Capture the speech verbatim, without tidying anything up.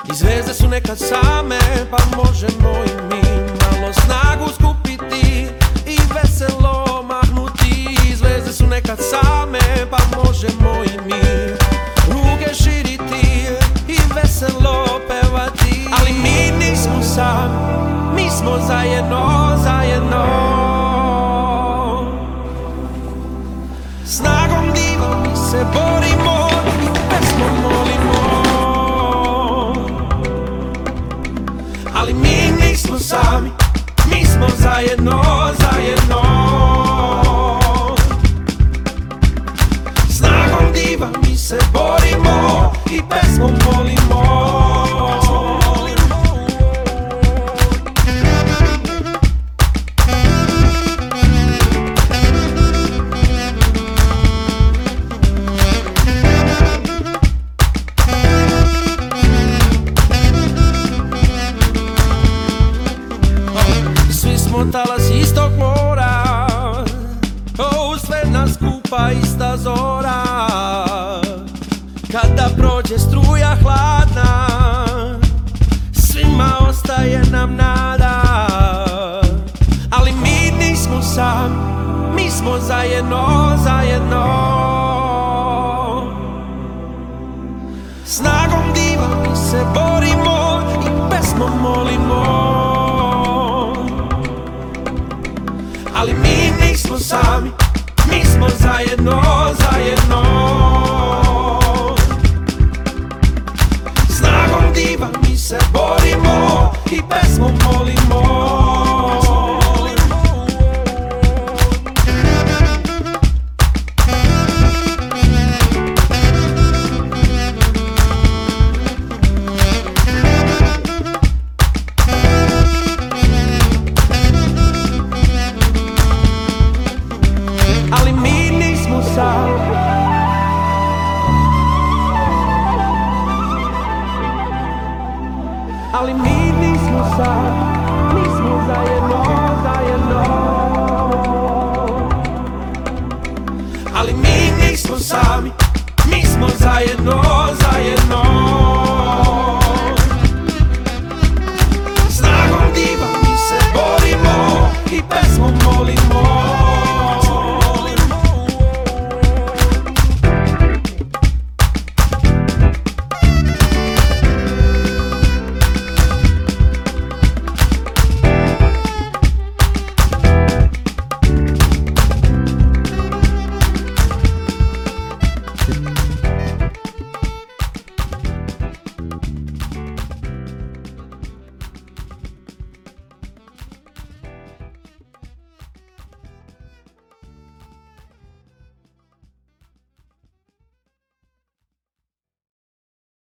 I zvezde su nekad same, pa možemo i mi malo snagu skupiti i veselo mahnuti. I zvezde su nekad same, pa možemo i mi ruke širiti i veselo pevati. Ali mi nismo sami, mi smo zajedno, zajedno. Snagom diva mi se borimo i pesmom molimo. Ali mi nismo sami, mi smo zajedno, zajedno. Snagom diva mi se borimo i pesmom molimo. Talas istog mora, oh, sve nas skupa ista zora. Kada prođe struja hladna, svima ostaje nam nada. Ali mi nismo sami, mi smo zajedno, zajedno. Snagom diva mi se borimo i pesmom molimo. Ali mi nismo sami, mi smo zajedno, zajedno. Snagom diva mi se borimo i pesmom molimo. Ali mi nismo sami. Ali mi nismo sami, mi smo zajedno, zajedno. Ali mi nismo sami, mi smo zajedno.